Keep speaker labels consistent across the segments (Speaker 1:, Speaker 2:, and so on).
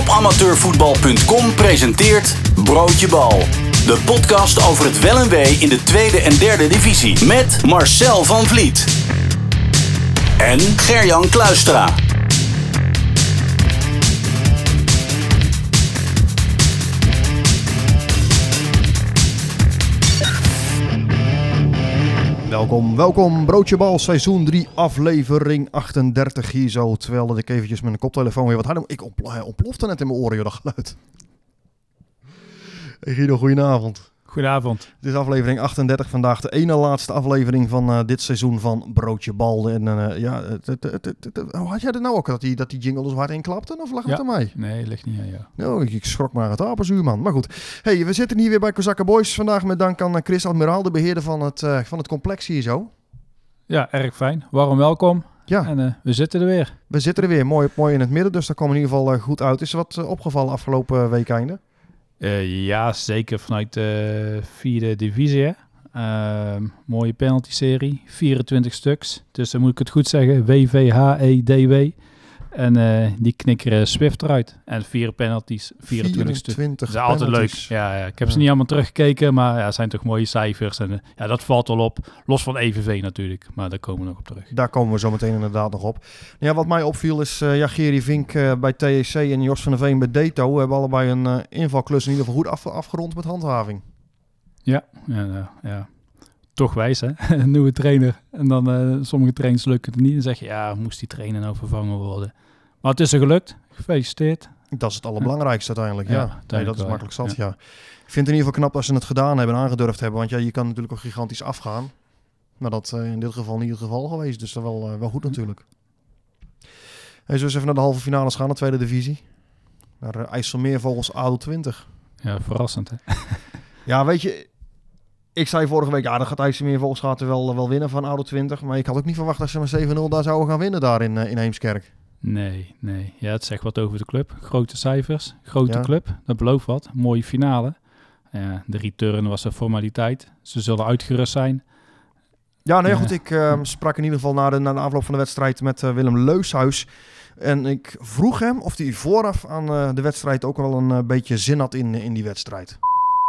Speaker 1: Topamateurvoetbal.com presenteert Broodje Bal. De podcast over het wel en wee in de tweede en derde divisie. Met Marcel van Vliet. En Gerjan Kluistra.
Speaker 2: Welkom, Broodje Bal, seizoen 3, aflevering 38 hier zo. Terwijl dat ik eventjes met een koptelefoon weer wat harder... Ik ontplofte net in mijn oren, joh, dat geluid. Hey Guido, goedenavond.
Speaker 3: Goedenavond.
Speaker 2: Dit is aflevering 38 vandaag, de ene laatste aflevering van dit seizoen van Broodje Bal. En hoe had jij het nou ook, dat die jingle er zo hard in klapte? Of lag het aan mij?
Speaker 3: Nee, ligt niet aan jou.
Speaker 2: Nou, ik schrok maar het apenzuur, man. Maar goed, hey, we zitten hier weer bij Kozakken Boys. Vandaag met dank aan Chris Admiraal, de beheerder van het complex hier zo.
Speaker 3: Ja, erg fijn. Warm welkom.
Speaker 2: Ja.
Speaker 3: En we zitten er weer.
Speaker 2: We zitten er weer, mooi in het midden, dus daar komen we in ieder geval goed uit. Is er wat opgevallen afgelopen weekeinde?
Speaker 3: Ja, zeker vanuit de vierde divisie. Mooie penalty-serie, 24 stuks. Dus dan moet ik het goed zeggen, WVHEDW. En die knikkeren Swift eruit. En 4 penalties, 24 stuks. Dat is altijd
Speaker 2: penalties.
Speaker 3: leuk. Ja, ik heb ze niet allemaal teruggekeken, maar het zijn toch mooie cijfers. En dat valt wel op. Los van EVV natuurlijk, maar daar komen we nog op terug.
Speaker 2: Daar komen we zo meteen inderdaad nog op. Ja, wat mij opviel is, Gerry Vink bij TSC en Jos van der Veen bij Deto hebben allebei een invalklus in ieder geval goed afgerond met handhaving.
Speaker 3: Ja. Toch wijs, hè? Een nieuwe trainer. En dan sommige trainers lukken het niet. Dan zeg je, ja, moest die trainer nou vervangen worden? Maar het is er gelukt. Gefeliciteerd.
Speaker 2: Dat is het allerbelangrijkste uiteindelijk, ja. Nee, dat is makkelijk zat, ja. Ik vind het in ieder geval knap dat ze het gedaan hebben en aangedurfd hebben. Want ja, je kan natuurlijk ook gigantisch afgaan. Maar dat in dit geval niet het geval geweest. Dus dat wel goed natuurlijk. Hey, zullen we eens even naar de halve finales gaan, de tweede divisie? Naar IJsselmeervogels ADO 20.
Speaker 3: Ja, verrassend, hè?
Speaker 2: Ja, weet je... Ik zei vorige week, dat gaat IJsselmeervogels gaat er wel winnen van ADO 20. Maar ik had ook niet verwacht dat ze met 7-0 daar zouden gaan winnen daar in Heemskerk.
Speaker 3: Nee. Ja, het zegt wat over de club. Grote cijfers, grote club. Dat belooft wat. Mooie finale. De return was een formaliteit. Ze zullen uitgerust zijn.
Speaker 2: Ja, nee, goed. Ik sprak in ieder geval na de afloop van de wedstrijd met Willem Leushuis. En ik vroeg hem of hij vooraf aan de wedstrijd ook wel een beetje zin had in die wedstrijd.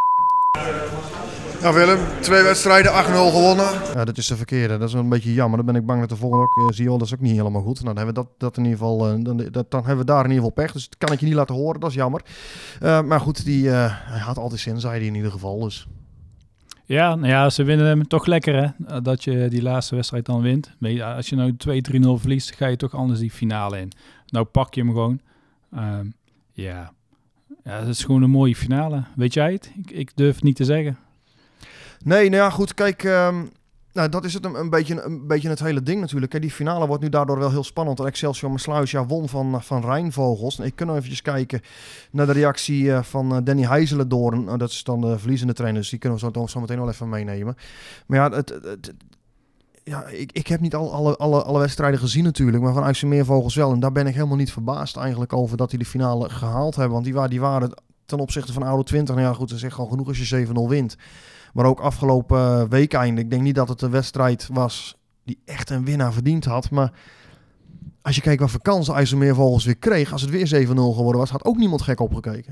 Speaker 4: Ja, Willem, 2 wedstrijden, 8-0 gewonnen.
Speaker 2: Ja, dat is de verkeerde. Dat is een beetje jammer. Dan ben ik bang dat de volgende ook zie je wel, dat is ook niet helemaal goed. Nou, dan hebben we dat in ieder geval, dan hebben we daar in ieder geval pech. Dus dat kan ik je niet laten horen. Dat is jammer. Maar goed, hij had altijd zin, zei hij in ieder geval. Dus.
Speaker 3: Ja, nou ja, ze winnen hem toch lekker, hè? Dat je die laatste wedstrijd dan wint. Als je nou 2-3-0 verliest, ga je toch anders die finale in. Nou pak je hem gewoon. Ja, dat is gewoon een mooie finale. Weet jij het? Ik durf het niet te zeggen.
Speaker 2: Nee, nou ja, goed, kijk, dat is het een beetje het hele ding natuurlijk. Hè. Die finale wordt nu daardoor wel heel spannend. En Excelsior Maassluis won van Rijnvogels. En ik kan nog even kijken naar de reactie van Danny Heijzelendoorn. Dat is dan de verliezende trainer, dus die kunnen we zo meteen wel even meenemen. Maar ja, ik heb niet alle wedstrijden gezien natuurlijk, maar van IJsselmeervogels wel. En daar ben ik helemaal niet verbaasd eigenlijk over dat die de finale gehaald hebben. Want die waren ten opzichte van ADO 20, nou ja goed, dat is echt gewoon genoeg als je 7-0 wint. Maar ook afgelopen weekende. Ik denk niet dat het een wedstrijd was die echt een winnaar verdiend had. Maar als je kijkt wat voor kansen IJsselmeervogels weer kreeg, als het weer 7-0 geworden was, had ook niemand gek opgekeken.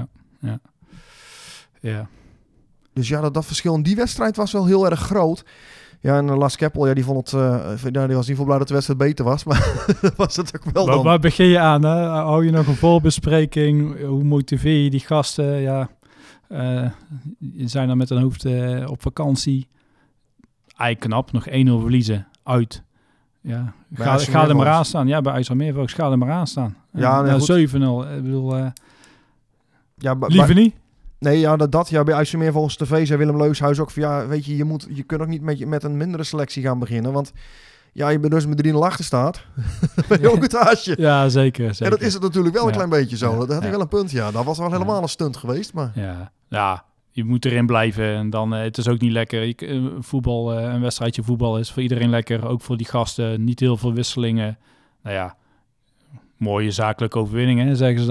Speaker 3: Ja.
Speaker 2: Dus ja, dat verschil in die wedstrijd was wel heel erg groot. Ja, en Lars Keppel, die vond het, die was niet veel blij dat de wedstrijd beter was, maar was het ook wel dan.
Speaker 3: Waar begin je aan? Hè? Hou je nog een voorbespreking? Hoe motiveer je die gasten? Ja. Je zijn dan met een hoofd op vakantie. Eigenlijk knap, nog 1-0 verliezen uit. Ja, ga er maar aan staan. Ja, bij IJsselmeervogels ga er maar aan staan. Ja, 7-0. Ik bedoel, liever niet.
Speaker 2: Nee, ja, bij IJsselmeervogels TV zei Willem Leushuis ook van ja, weet je, je kunt ook niet met een mindere selectie gaan beginnen, want ja, je bent dus met 3-0 achter staat. Ben je ook het haasje.
Speaker 3: Ja, zeker.
Speaker 2: En dat is het natuurlijk wel een klein beetje zo. Dat had hij wel een punt, ja. Dat was wel helemaal een stunt geweest, maar...
Speaker 3: Ja, je moet erin blijven. En dan, het is ook niet lekker. Een wedstrijdje voetbal is voor iedereen lekker. Ook voor die gasten. Niet heel veel wisselingen. Nou ja, mooie zakelijke overwinningen, zeggen ze dan.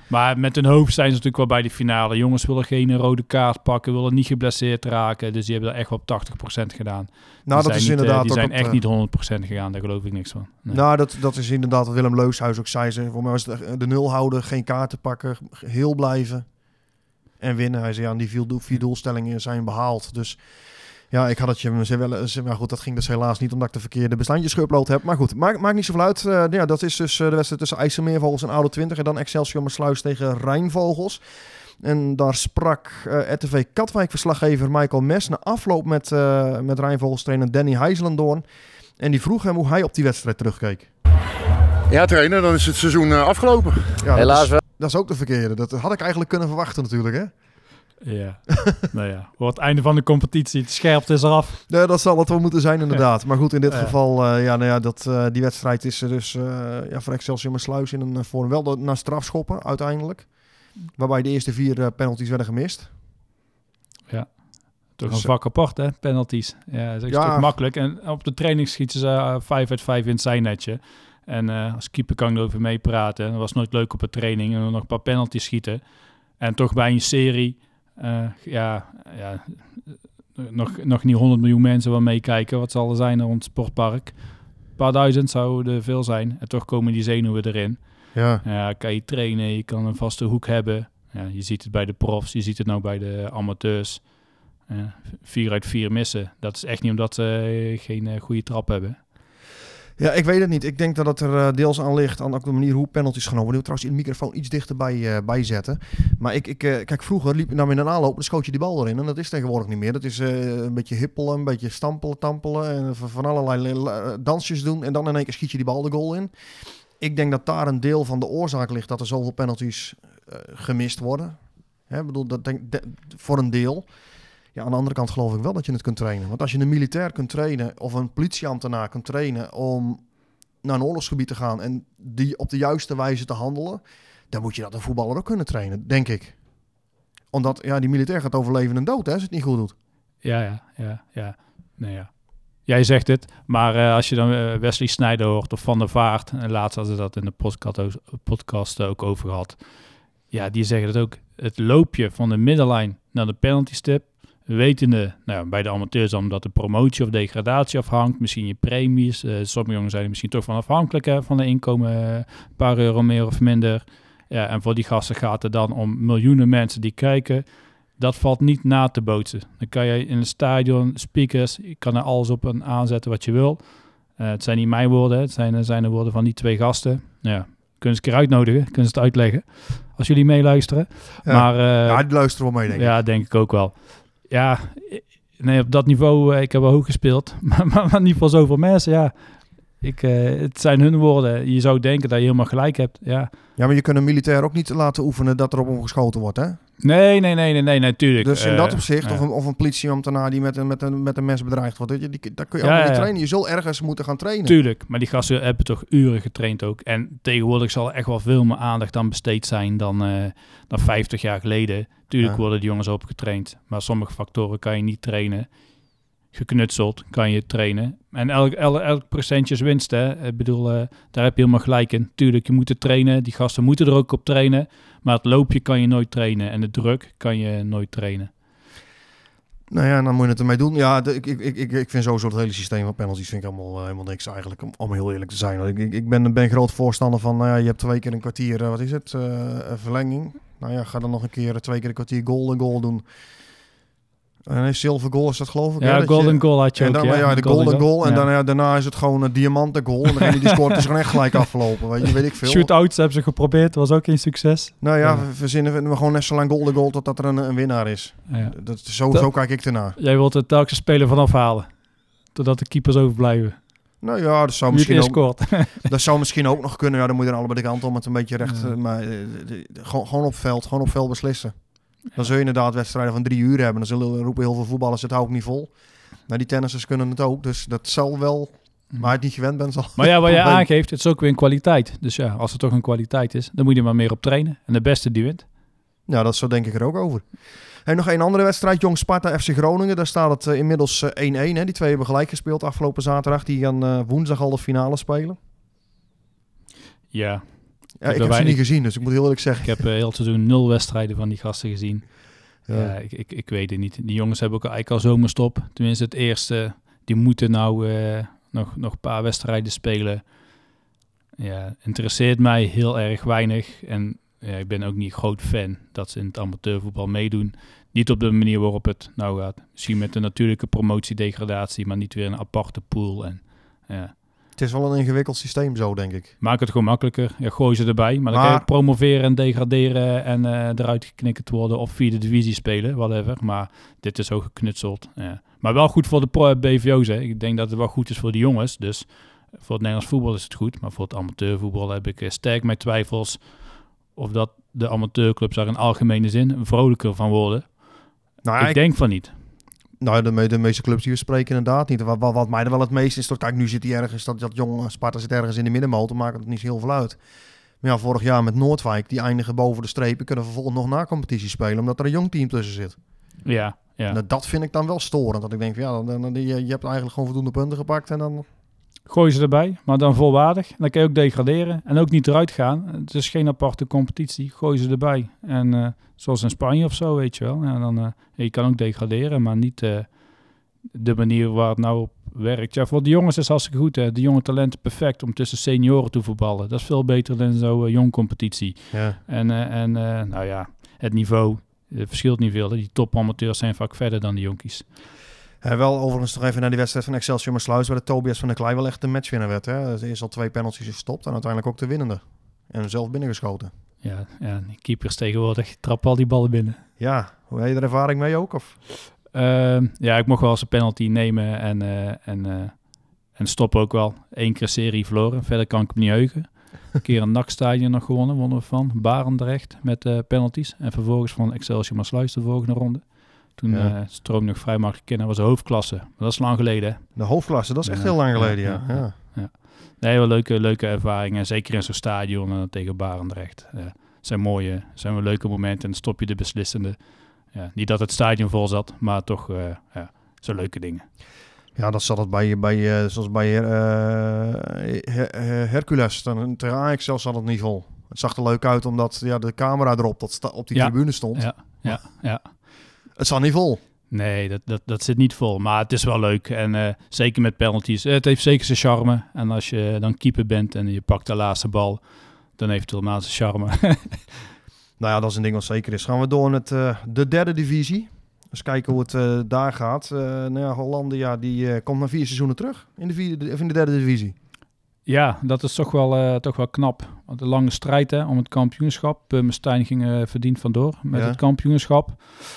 Speaker 3: Maar met hun hoofd zijn ze natuurlijk wel bij de finale. Jongens willen geen rode kaart pakken, willen niet geblesseerd raken. Dus die hebben dat echt wel op 80% gedaan.
Speaker 2: Nou, dat is inderdaad
Speaker 3: die
Speaker 2: ook
Speaker 3: zijn
Speaker 2: op,
Speaker 3: echt niet 100% gegaan, daar geloof ik niks van. Nee.
Speaker 2: Nou, dat is inderdaad wat Willem Leushuis ook zei. Voor mij was het de nul houden, geen kaarten pakken, heel blijven en winnen. Hij zei, ja, die 4 doelstellingen zijn behaald. Dus ja, ik had het je wel... Maar goed, dat ging dus helaas niet omdat ik de verkeerde bestandjes geüpload heb. Maar goed, maakt niet zoveel uit. Ja, dat is dus de wedstrijd tussen IJsselmeervogels en Oude 20. En dan Excelsior Maassluis tegen Rijnvogels. En daar sprak RTV Katwijk-verslaggever Michael Mes na afloop met Rijnvogels trainer Danny Heijselendoorn. En die vroeg hem hoe hij op die wedstrijd terugkeek.
Speaker 4: Ja, trainer, dan is het seizoen afgelopen.
Speaker 2: Ja,
Speaker 5: Helaas wel.
Speaker 2: Dat is ook de verkeerde. Dat had ik eigenlijk kunnen verwachten natuurlijk, hè?
Speaker 3: Ja, nou ja. Voor het einde van de competitie, de scherpte is eraf.
Speaker 2: Nee, dat zal het wel moeten zijn inderdaad. Maar goed, in dit geval, die wedstrijd is dus voor Excelsior Maassluis in een vorm wel naar strafschoppen uiteindelijk. Waarbij de eerste 4 penalties werden gemist.
Speaker 3: Ja, toch
Speaker 2: Dus,
Speaker 3: een vak apart, hè, penalties. Ja, dat is echt toch makkelijk. En op de training schieten ze 5 uit 5 in het zijnetje. En als keeper kan ik erover meepraten. Dat was nooit leuk op een training. En dan nog een paar penalties schieten. En toch bij een serie... nog niet 100 miljoen mensen wel meekijken. Wat zal er zijn rond het sportpark? Een paar duizend zou er veel zijn. En toch komen die zenuwen erin. Ja, kan je trainen, je kan een vaste hoek hebben. Ja, je ziet het bij de profs, je ziet het nou bij de amateurs. 4 uit 4 missen. Dat is echt niet omdat ze geen goede trap hebben.
Speaker 2: Ja, ik weet het niet. Ik denk dat het er deels aan ligt, aan ook de manier hoe penalties genomen. Ik wil trouwens in de microfoon iets dichterbij zetten. Maar kijk, vroeger liep je nou in een aanloop, dan schoot je die bal erin. En dat is tegenwoordig niet meer. Dat is een beetje hippelen, een beetje stampelen, tampelen. En van allerlei dansjes doen. En dan in één keer schiet je die bal de goal in. Ik denk dat daar een deel van de oorzaak ligt dat er zoveel penalties gemist worden. Hè, bedoel, voor een deel. Ja, aan de andere kant geloof ik wel dat je het kunt trainen. Want als je een militair kunt trainen of een politieambtenaar kunt trainen om naar een oorlogsgebied te gaan en die op de juiste wijze te handelen, dan moet je dat een voetballer ook kunnen trainen, denk ik. Omdat die militair gaat over leven en dood, hè, als het niet goed doet.
Speaker 3: Ja. Nee, ja. Jij zegt het, maar als je dan Wesley Sneijder hoort of Van der Vaart, en laatst hadden ze dat in de podcast ook over gehad. Ja, die zeggen het ook. Het loopje van de middenlijn naar de penalty stip, wetende, bij de amateurs dan dat de promotie of degradatie afhangt, misschien je premies. Sommige jongens zijn er misschien toch van afhankelijk van de inkomen, een paar euro meer of minder. Ja, en voor die gasten gaat het dan om miljoenen mensen die kijken. Dat valt niet na te bootsen. Dan kan je in een stadion, speakers, je kan er alles op en aanzetten wat je wil. Het zijn niet mijn woorden, het zijn de woorden van die 2 gasten. Ja, kunnen ze een keer uitnodigen, kunnen ze het uitleggen, als jullie meeluisteren.
Speaker 2: Ja,
Speaker 3: maar,
Speaker 2: die luisteren wel mee, denk ik.
Speaker 3: Ja, denk ik ook wel. Ja, nee, op dat niveau, ik heb wel hoog gespeeld, maar niet voor zoveel mensen, ja. Het zijn hun woorden. Je zou denken dat je helemaal gelijk hebt, ja.
Speaker 2: Ja, maar je kunt een militair ook niet laten oefenen dat er op hem geschoten wordt, hè?
Speaker 3: Nee, natuurlijk.
Speaker 2: Dus in dat opzicht, of een politieambtenaar die met een mes bedreigd wordt, daar kun je allemaal niet trainen. Je zult ergens moeten gaan trainen.
Speaker 3: Tuurlijk, maar die gasten hebben toch uren getraind ook. En tegenwoordig zal er echt wel veel meer aandacht aan besteed zijn dan 50 jaar geleden. Tuurlijk worden die jongens opgetraind, maar sommige factoren kan je niet trainen. Geknutseld kan je trainen. En elk procentje is winst, hè. Ik bedoel, daar heb je helemaal gelijk in. Tuurlijk, je moet het trainen. Die gasten moeten er ook op trainen. Maar het loopje kan je nooit trainen. En de druk kan je nooit trainen.
Speaker 2: Nou ja, dan moet je het ermee doen. Ja, ik vind sowieso het hele systeem van penalties vind ik allemaal helemaal niks eigenlijk. Om heel eerlijk te zijn. Ik ben groot voorstander van, je hebt 2 keer een kwartier, verlenging. Nou ja, ga dan nog een keer 2 keer een kwartier goal doen. En silver goal is dat, geloof ik.
Speaker 3: Ja, golden goal had je ook.
Speaker 2: De golden goal. En daarna is het gewoon een diamanten goal. En degene die scoort is gewoon echt gelijk afgelopen. Weet ik veel.
Speaker 3: Shootouts hebben ze geprobeerd. Was ook geen succes.
Speaker 2: Nou ja, we gewoon net zo lang golden goal totdat er een winnaar is. Ja. Zo kijk ik ernaar.
Speaker 3: Jij wilt er telkens speler vanaf halen. Totdat de keepers overblijven.
Speaker 2: Nou ja, dat zou misschien ook nog kunnen. Ja, dan moet je er allebei de kant om het een beetje recht. Maar gewoon op veld beslissen. Dan zul je inderdaad wedstrijden van 3 uur hebben. Dan roepen heel veel voetballers, het hou ik niet vol. Maar die tennissers kunnen het ook. Dus dat zal wel, maar het niet gewend bent, zal.
Speaker 3: Maar ja, wat je aangeeft, het is ook weer een kwaliteit. Dus ja, als het toch een kwaliteit is, dan moet je er maar meer op trainen. En de beste die wint.
Speaker 2: Ja, dat zo denk ik er ook over. En nog een andere wedstrijd, Jong Sparta FC Groningen. Daar staat het inmiddels 1-1. Hè. Die 2 hebben gelijk gespeeld afgelopen zaterdag. Die gaan woensdag al de finale spelen.
Speaker 3: Ja.
Speaker 2: Ja, ik heb ze niet gezien, dus ik moet heel eerlijk zeggen.
Speaker 3: Ik heb heel het seizoen 0 wedstrijden van die gasten gezien.
Speaker 2: Ja.
Speaker 3: Ja, ik weet het niet. Die jongens hebben ook eigenlijk al zomerstop. Tenminste, het eerste. Die moeten nou nog een paar wedstrijden spelen. Ja, interesseert mij heel erg weinig. En ja, ik ben ook niet groot fan dat ze in het amateurvoetbal meedoen. Niet op de manier waarop het nou gaat. Misschien met de natuurlijke promotie-degradatie, maar niet weer een aparte pool. En, ja.
Speaker 2: Het is wel een ingewikkeld systeem zo, denk ik.
Speaker 3: Maak het gewoon makkelijker. Ja, gooi ze erbij. Maar dan kan je promoveren en degraderen en eruit geknikkerd worden of vierde divisie spelen, whatever. Maar dit is zo geknutseld. Ja. Maar wel goed voor de BVO's. Hè. Ik denk dat het wel goed is voor de jongens. Dus voor het Nederlands voetbal is het goed. Maar voor het amateurvoetbal heb ik sterk mijn twijfels of dat de amateurclubs daar in algemene zin vrolijker van worden.
Speaker 2: Nou,
Speaker 3: ik denk van niet.
Speaker 2: Nou, de meeste clubs die we spreken inderdaad niet. Wat mij er wel het meest is, kijk, nu zit hij ergens, dat jong Sparta zit ergens in de middenmotor, maakt het niet zo heel veel uit. Maar ja, vorig jaar met Noordwijk, die eindigen boven de strepen, kunnen vervolgens nog na competitie spelen, omdat er een jong team tussen zit.
Speaker 3: Ja.
Speaker 2: Nou, dat vind ik dan wel storend, dat ik denk van je hebt eigenlijk gewoon voldoende punten gepakt en dan...
Speaker 3: Gooi ze erbij, maar dan volwaardig. Dan kan je ook degraderen en ook niet eruit gaan. Het is geen aparte competitie. Gooi ze erbij. En zoals in Spanje of zo, weet je wel. Ja, dan, je kan ook degraderen, maar niet de manier waar het nou op werkt. Ja, voor de jongens is het hartstikke goed. Hè. De jonge talenten perfect om tussen senioren te voetballen. Dat is veel beter dan zo'n jong competitie.
Speaker 2: Ja.
Speaker 3: En nou ja, het niveau verschilt niet veel. Hè. Die topamateurs zijn vaak verder dan de jonkies.
Speaker 2: Wel overigens nog even naar die wedstrijd van Excelsior Maassluis, waar de Tobias van der Klei wel echt de matchwinnaar werd. Hè? Er is al 2 penalties gestopt en uiteindelijk ook de winnende. En zelf binnengeschoten.
Speaker 3: Ja, die keepers tegenwoordig trappen al die ballen binnen.
Speaker 2: Ja, hoe heb je er ervaring mee ook? Of?
Speaker 3: Ja, ik mocht wel eens een penalty nemen en stoppen ook wel. 1 keer serie verloren, verder kan ik me niet heugen. Een keer een NAC-stadion nog wonnen we van Barendrecht met penalties. En vervolgens van Excelsior Maassluis de volgende ronde. Toen stroom nog vrij makkelijk in. Dat was een hoofdklasse. Maar dat is lang geleden. Hè?
Speaker 2: De hoofdklasse, dat is echt heel lang geleden, ja.
Speaker 3: Nee, wel leuke ervaring. En zeker in zo'n stadion en tegen Barendrecht. Zijn wel leuke momenten. En dan stop je de beslissende. Ja, niet dat het stadion vol zat, maar toch zo leuke dingen. Ja,
Speaker 2: dat zat het zoals bij Hercules. Tegen Ajax zelfs zat het niet vol. Het zag er leuk uit omdat de camera erop op die tribune stond.
Speaker 3: Ja.
Speaker 2: Het zat niet vol.
Speaker 3: Nee, dat zit niet vol. Maar het is wel leuk. En zeker met penalties. Het heeft zeker zijn charme. En als je dan keeper bent en je pakt de laatste bal, dan heeft het helemaal zijn charme.
Speaker 2: Nou ja, dat is een ding wat zeker is. Gaan we door met de derde divisie. Dus kijken hoe het daar gaat. Hollandia die komt na 4 seizoenen terug in de derde divisie. Ja,
Speaker 3: dat is toch wel knap. Want een lange strijd om het kampioenschap. Purmerstein ging verdiend vandoor met het kampioenschap.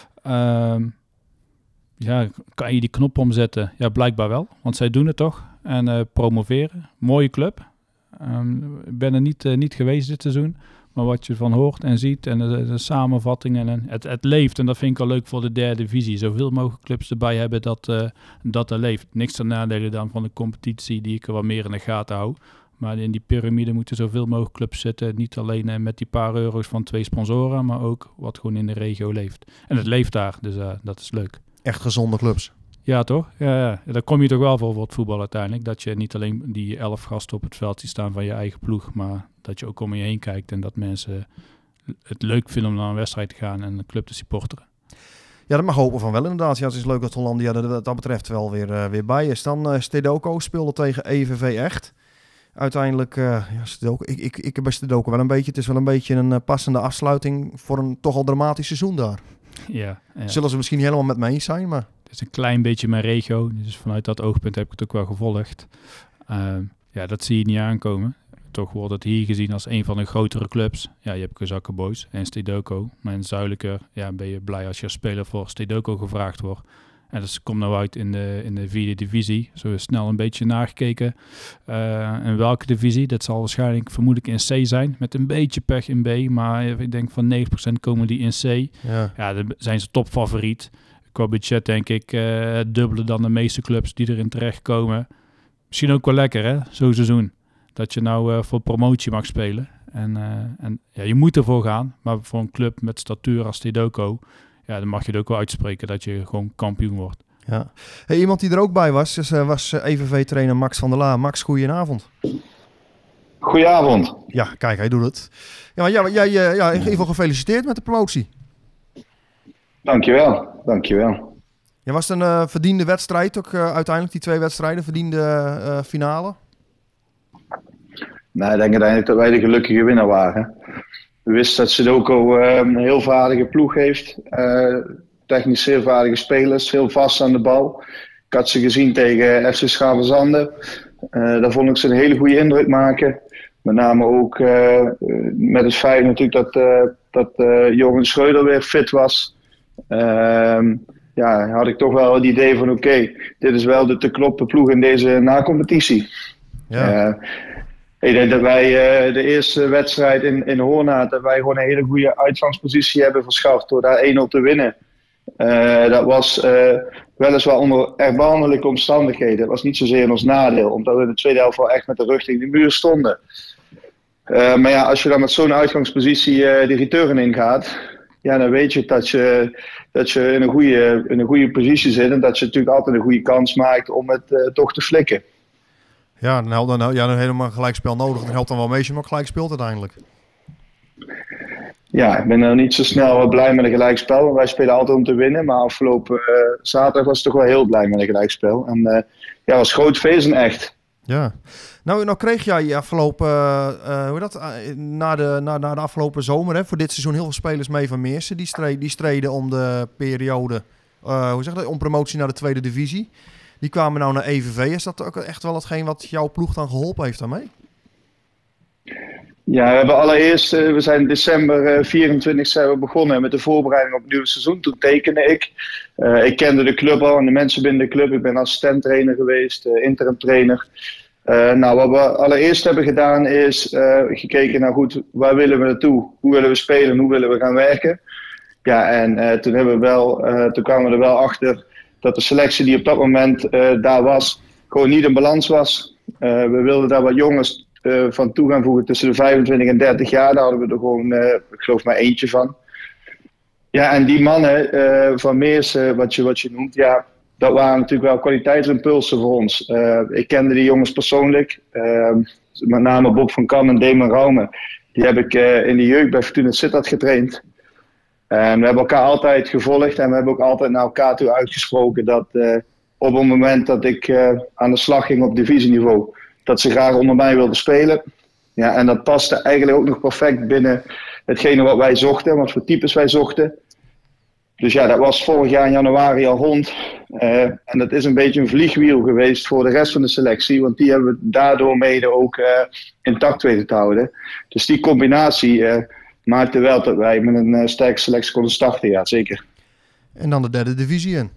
Speaker 3: Kan je die knop omzetten? Ja, blijkbaar wel. Want zij doen het toch. En promoveren. Mooie club. Ik ben er niet geweest dit seizoen. Maar wat je van hoort en ziet en de samenvattingen. En het leeft. En dat vind ik al leuk voor de derde divisie. Zoveel mogelijk clubs erbij hebben dat er leeft. Niks ten nadele dan van de competitie die ik er wat meer in de gaten hou. Maar in die piramide moeten zoveel mogelijk clubs zitten. Niet alleen met die paar euro's van 2 sponsoren. Maar ook wat gewoon in de regio leeft. En het leeft daar. Dus dat is leuk.
Speaker 2: Echt gezonde clubs.
Speaker 3: Ja, toch? Ja. Daar kom je toch wel voor het voetbal uiteindelijk. Dat je niet alleen die 11 gasten op het veld ziet staan van je eigen ploeg. Maar dat je ook om je heen kijkt. En dat mensen het leuk vinden om naar een wedstrijd te gaan en een club te supporteren. Ja, dat mag hopen van wel inderdaad. Ja, het is leuk dat Hollandia wat dat betreft wel weer bij is. Dan Stedoko speelde tegen EVV Echt. Uiteindelijk, Stedoko, ik heb bij Stedoko wel een beetje. Het is wel een beetje een passende afsluiting voor een toch al dramatisch seizoen daar. Ja. Zullen ze misschien niet helemaal met me eens zijn, maar... Het is een klein beetje mijn regio. Dus vanuit dat oogpunt heb ik het ook wel gevolgd. Dat zie je niet aankomen. Toch wordt het hier gezien als een van de grotere clubs. Ja, je hebt Kozakken Boys en Stedoko. Maar in zuidelijker ben je blij als je als speler voor Stedoko gevraagd wordt. En dat komt nou uit in de 4e divisie. Zo is snel een beetje nagekeken. In welke divisie? Dat zal waarschijnlijk vermoedelijk in C zijn. Met een beetje pech in B. Maar ik denk van 90% komen die in C. Ja, dan zijn ze topfavoriet. Qua budget denk ik dubbele dan de meeste clubs die erin terechtkomen. Misschien ook wel lekker hè, zo'n seizoen. Dat je nou voor promotie mag spelen. En je moet ervoor gaan. Maar voor een club met statuur als Stedoko... Ja, dan mag je het ook wel uitspreken dat je gewoon kampioen wordt. Ja. Hey, iemand die er ook bij was EVV-trainer Max van der Laan. Max, goedenavond.
Speaker 5: Goedenavond.
Speaker 2: Ja, kijk, hij doet het. Ja, jij in ieder geval gefeliciteerd met de promotie.
Speaker 5: Dankjewel.
Speaker 2: Ja, was het een verdiende wedstrijd ook uiteindelijk, die 2 wedstrijden, verdiende finale?
Speaker 5: Nou, ik denk uiteindelijk dat wij de gelukkige winnaar waren. We wisten dat Sudoku een heel vaardige ploeg heeft. Technisch heel vaardige spelers, heel vast aan de bal. Ik had ze gezien tegen FC Schavenzande. Daar vond ik ze een hele goede indruk maken. Met name ook met het feit natuurlijk dat Jochen Schreuder weer fit was. Had ik toch wel het idee van oké, dit is wel de te kloppen ploeg in deze nacompetitie.
Speaker 2: Ja.
Speaker 5: Ik denk dat wij de eerste wedstrijd in Hoornaat, dat wij gewoon een hele goede uitgangspositie hebben verschaft door daar 1-0 te winnen. Dat was weliswaar onder erbarmelijke omstandigheden. Dat was niet zozeer in ons nadeel, omdat we in de tweede helft wel echt met de rug tegen de muur stonden. Maar ja, als je dan met zo'n uitgangspositie de return ingaat, ja, dan weet je dat je in een goede positie zit en dat je natuurlijk altijd een goede kans maakt om het toch te flikken.
Speaker 2: Ja, dan helemaal een gelijkspel nodig. Dan helpt dan wel mee als je hem ook gelijk speelt uiteindelijk.
Speaker 5: Ja, ik ben er niet zo snel blij met een gelijkspel. Wij spelen altijd om te winnen, maar afgelopen zaterdag was ik toch wel heel blij met een gelijkspel. En was groot feest en echt.
Speaker 2: Ja. Nou kreeg jij afgelopen, na de afgelopen zomer, hè, voor dit seizoen heel veel spelers mee van Meersen. Die streden om de periode, om promotie naar de tweede divisie. Die kwamen nou naar EVV. Is dat ook echt wel hetgeen wat jouw ploeg dan geholpen heeft daarmee?
Speaker 5: Ja, we hebben allereerst, we zijn in december 24 zijn we begonnen met de voorbereiding op het nieuwe seizoen. Toen tekende ik. Ik kende de club al en de mensen binnen de club. Ik ben assistent trainer geweest, interim trainer. Wat we allereerst hebben gedaan is gekeken naar goed, waar willen we naartoe? Hoe willen we spelen? Hoe willen we gaan werken? Ja, en toen kwamen we er wel achter dat de selectie die op dat moment daar was, gewoon niet in balans was. We wilden daar wat jongens van toe gaan voegen tussen de 25 en 30 jaar. Daar hadden we er gewoon, ik geloof maar eentje van. Ja, en die mannen van Meersen, wat je noemt, ja, dat waren natuurlijk wel kwaliteitsimpulsen voor ons. Ik kende die jongens persoonlijk. Met name Bob van Kam en Damon Raume. Die heb ik in de jeugd bij Fortuna Sittard getraind. En we hebben elkaar altijd gevolgd en we hebben ook altijd naar elkaar toe uitgesproken dat op het moment dat ik aan de slag ging op divisieniveau, dat ze graag onder mij wilden spelen. Ja, en dat paste eigenlijk ook nog perfect binnen hetgene wat wij zochten, wat voor types wij zochten. Dus ja, dat was vorig jaar in januari al rond. En dat is een beetje een vliegwiel geweest voor de rest van de selectie, want die hebben we daardoor mede ook intact weten te houden. Dus die combinatie maakte wel dat wij met een sterke selectie konden starten, ja zeker.
Speaker 2: En dan de derde divisie in.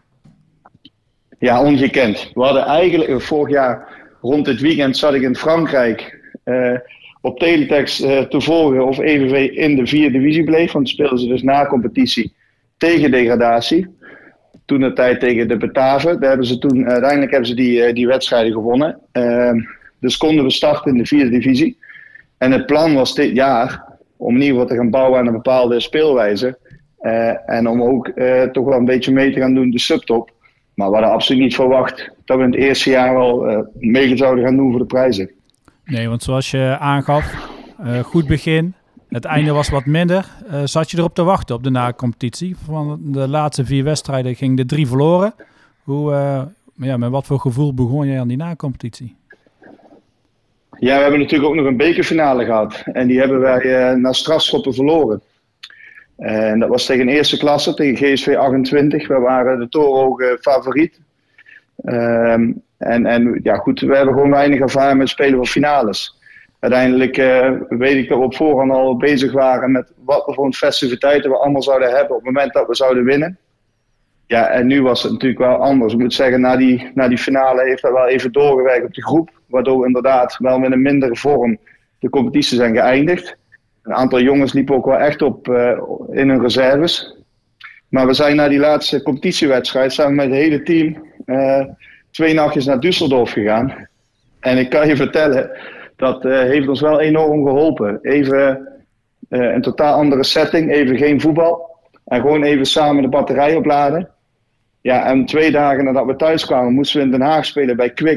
Speaker 5: Ja, ongekend. We hadden eigenlijk vorig jaar rond dit weekend zat ik in Frankrijk op teletext te volgen of EVV in de vierde divisie bleef. Want speelden ze dus na competitie tegen degradatie. Toen de tijd tegen de Betaven. Uiteindelijk hebben ze die wedstrijden gewonnen. Dus konden we starten in de vierde divisie. En het plan was dit jaar om in ieder geval te gaan bouwen aan een bepaalde speelwijze. En om ook toch wel een beetje mee te gaan doen de subtop. Maar we hadden absoluut niet verwacht dat we in het eerste jaar al mee zouden gaan doen voor de prijzen.
Speaker 3: Nee, want zoals je aangaf, goed begin. Het einde was wat minder. Zat je erop te wachten op de na-competitie? Van de laatste 4 wedstrijden ging de 3 verloren. Met wat voor gevoel begon jij aan die na-competitie?
Speaker 5: Ja, we hebben natuurlijk ook nog een bekerfinale gehad. En die hebben wij na strafschoppen verloren. En dat was tegen een eerste klasse, tegen GSV 28. We waren de torenhoge favoriet. We hebben gewoon weinig ervaring met spelen van finales. Uiteindelijk weet ik dat we op voorhand al bezig waren met wat voor festiviteiten we allemaal zouden hebben op het moment dat we zouden winnen. Ja, en nu was het natuurlijk wel anders. Ik moet zeggen, na die finale heeft dat wel even doorgewerkt op de groep. Waardoor we inderdaad wel met een mindere vorm de competitie zijn geëindigd. Een aantal jongens liepen ook wel echt op in hun reserves. Maar we zijn na die laatste competitiewedstrijd samen met het hele team 2 nachtjes naar Düsseldorf gegaan. En ik kan je vertellen, dat heeft ons wel enorm geholpen. Even een totaal andere setting, even geen voetbal. En gewoon even samen de batterij opladen. Ja, en 2 dagen nadat we thuis kwamen moesten we in Den Haag spelen bij Kwik.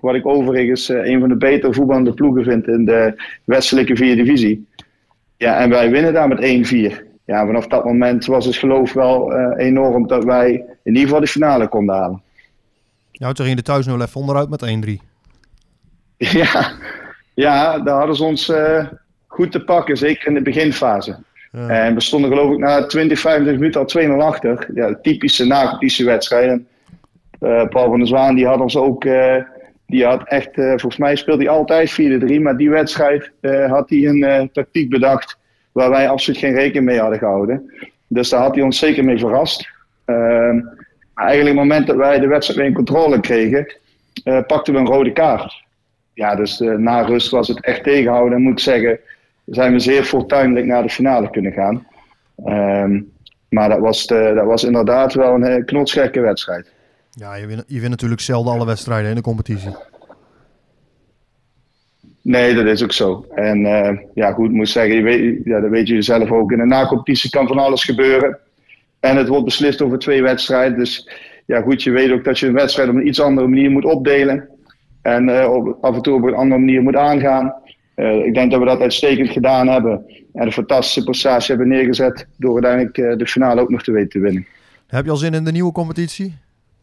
Speaker 5: Wat ik overigens een van de betere voetballende ploegen vind in de westelijke 4e divisie. Ja, en wij winnen daar met 1-4. Ja, vanaf dat moment was het geloof wel enorm dat wij in ieder geval de finale konden halen.
Speaker 2: Ja, toen ging de thuis 0 even onderuit met 1-3.
Speaker 5: Ja, daar hadden ze ons goed te pakken, zeker in de beginfase.
Speaker 2: Ja.
Speaker 5: En we stonden geloof ik na 20, 25 minuten al 2-0 achter. Ja, typische na-competitiewedstrijden. Paul van der Zwaan die had ons ook... die had echt, volgens mij speelde hij altijd 4-3, maar die wedstrijd had hij een tactiek bedacht waar wij absoluut geen rekening mee hadden gehouden. Dus daar had hij ons zeker mee verrast. Maar eigenlijk op het moment dat wij de wedstrijd weer in controle kregen, pakten we een rode kaart. Ja, dus na rust was het echt tegenhouden. En moet ik zeggen, zijn we zeer fortuinlijk naar de finale kunnen gaan. Maar dat was inderdaad wel een knotsgekke wedstrijd.
Speaker 2: Ja, je wint natuurlijk zelden alle wedstrijden in de competitie.
Speaker 5: Nee, dat is ook zo. En ja, goed, ik moet zeggen, dat weet je zelf ook. In een na-competitie kan van alles gebeuren. En het wordt beslist over 2 wedstrijden. Dus ja, goed, je weet ook dat je een wedstrijd op een iets andere manier moet opdelen. En af en toe op een andere manier moet aangaan. Ik denk dat we dat uitstekend gedaan hebben. En een fantastische prestatie hebben neergezet door uiteindelijk de finale ook nog te weten te winnen.
Speaker 2: Heb je al zin in de nieuwe competitie?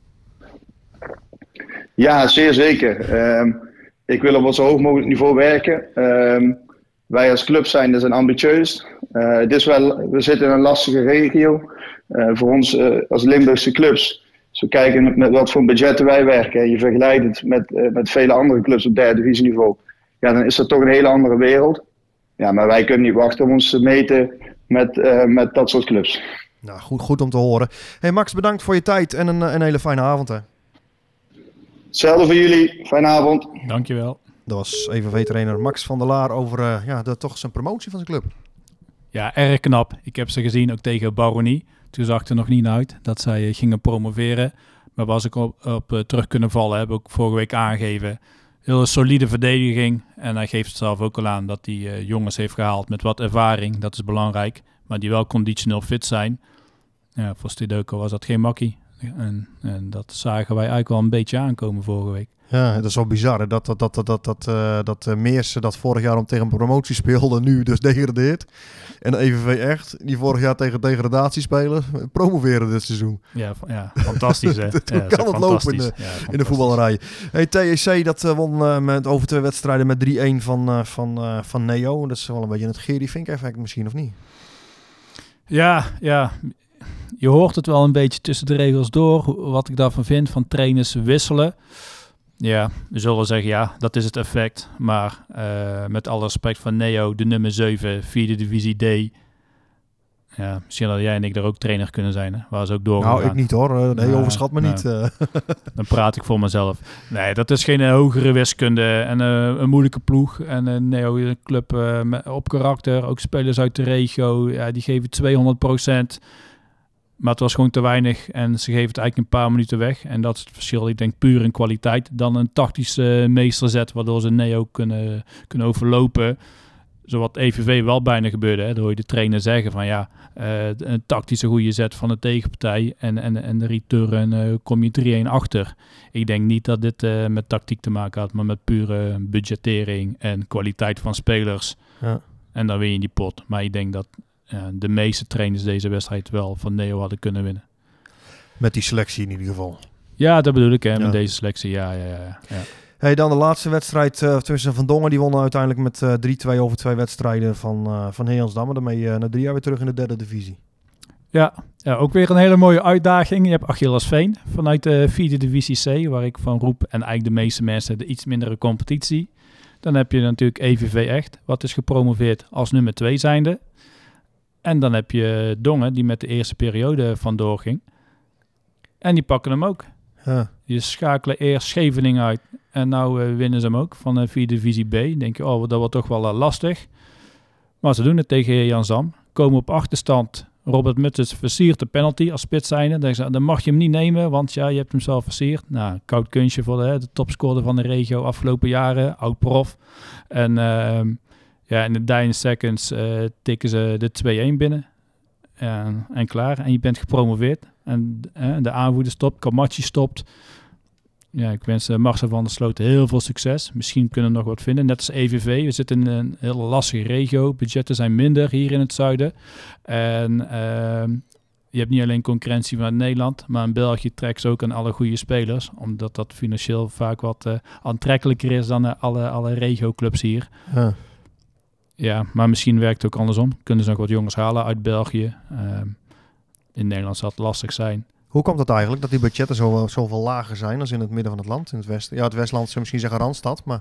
Speaker 5: Ja, zeer zeker. Ik wil op een zo hoog mogelijk niveau werken. Wij als club zijn ambitieus. We zitten in een lastige regio. Voor ons als Limburgse clubs. Als we kijken met wat voor budgetten wij werken. En je vergelijkt het met vele andere clubs op 3e divisieniveau. Ja, dan is dat toch een hele andere wereld. Ja, maar wij kunnen niet wachten om ons te meten met dat soort clubs.
Speaker 2: Nou, goed om te horen. Hey Max, bedankt voor je tijd en een hele fijne avond. Hè.
Speaker 5: Hetzelfde voor jullie. Fijne avond.
Speaker 3: Dankjewel.
Speaker 2: Dat was EVV-trainer Max van der Laar over toch zijn promotie van zijn club.
Speaker 3: Ja, erg knap. Ik heb ze gezien ook tegen Baronie. Toen zag het er nog niet uit dat zij gingen promoveren. Maar waar ze op terug kunnen vallen, heb ik ook vorige week aangegeven. Heel solide verdediging. En hij geeft het zelf ook al aan dat hij jongens heeft gehaald met wat ervaring. Dat is belangrijk. Maar die wel conditioneel fit zijn. Ja, voor Stedeuko was dat geen makkie. En dat zagen wij eigenlijk wel een beetje aankomen vorige week.
Speaker 2: Ja, dat is wel bizar. Hè? Dat Meersen dat vorig jaar om tegen promotie speelde, nu dus degradeert. En EVV Echt, die vorig jaar tegen degradatie spelen, promoveren dit seizoen.
Speaker 3: Ja, fantastisch hè.
Speaker 2: Hoe kan het lopen in de voetballerij? Hey, TEC dat won met over 2 wedstrijden met 3-1 van Neo. Dat is wel een beetje het Gerry Fink effect misschien, of niet?
Speaker 3: Ja. Je hoort het wel een beetje tussen de regels door. Wat ik daarvan vind, van trainers wisselen. Ja, we zullen zeggen, ja, dat is het effect. Maar met alle respect van Neo, de nummer 7, 4e divisie D. Ja, misschien dat jij en ik daar ook trainer kunnen zijn. Hè? Waar ze ook doorgaan.
Speaker 2: Nou, ik niet hoor. Nee, overschat me niet.
Speaker 3: Dan praat ik voor mezelf. Nee, dat is geen hogere wiskunde. En een moeilijke ploeg. En Neo, een club op karakter. Ook spelers uit de regio. Ja, die geven 200%. Maar het was gewoon te weinig en ze geven het eigenlijk een paar minuten weg. En dat is het verschil, ik denk puur in kwaliteit. Dan een tactische meesterzet waardoor ze Neo kunnen overlopen. Zoals EVV wel bijna gebeurde. Hè. Dan hoor je de trainer zeggen van ja, een tactische goede zet van de tegenpartij. En de return kom je 3-1 achter. Ik denk niet dat dit met tactiek te maken had, maar met pure budgettering en kwaliteit van spelers. Ja. En dan win je die pot. Maar ik denk dat de meeste trainers deze wedstrijd wel van Neo hadden kunnen winnen. Met die selectie in ieder geval. Ja, dat bedoel ik. Hè, met deze selectie, ja.
Speaker 2: Hey, dan de laatste wedstrijd tussen Van Dongen. Die wonnen uiteindelijk met 3-2 over 2 wedstrijden van Heelsdam. Daarmee na 3 jaar weer terug in de 3e divisie. Ja, ook weer een hele mooie uitdaging. Je hebt Achilles-Veen vanuit de 4e divisie C. Waar ik van roep. En eigenlijk de meeste mensen de iets mindere competitie. Dan heb je natuurlijk EVV Echt. Wat is gepromoveerd als nummer 2 zijnde. En dan heb je Dongen, die met de eerste periode vandoor ging. En die pakken hem ook. Ja. Die schakelen eerst Scheveningen uit. En nou winnen ze hem ook van de 4e divisie B. Dan denk je, dat wordt toch wel lastig. Maar ze doen het tegen Jan Zam. Komen op achterstand. Robert Mutters versiert de penalty als spits zijnde. Dan mag je hem niet nemen, want ja, je hebt hem zelf versierd. Nou, koud kunstje voor de topscorer van de regio afgelopen jaren. Oud-prof. En in de 9 seconds tikken ze de 2-1 binnen. En klaar. En je bent gepromoveerd. En de aanvoerder stopt. Kamachi stopt.
Speaker 3: Ja, ik wens Marcel van der Sloot heel veel succes. Misschien kunnen we nog wat vinden. Net als EVV. We zitten in een hele lastige regio. Budgetten zijn minder hier in het zuiden. En je hebt niet alleen concurrentie vanuit Nederland, maar in België trekt ze ook aan alle goede spelers. Omdat dat financieel vaak wat aantrekkelijker is dan alle regioclubs hier. Ja, maar misschien werkt het ook andersom. Kunnen ze nog wat jongens halen uit België. In Nederland zal het lastig zijn.
Speaker 2: Hoe komt het eigenlijk dat die budgetten zoveel lager zijn als in het midden van het land, in het westen? Ja, het Westland zou misschien zeggen Randstad, maar...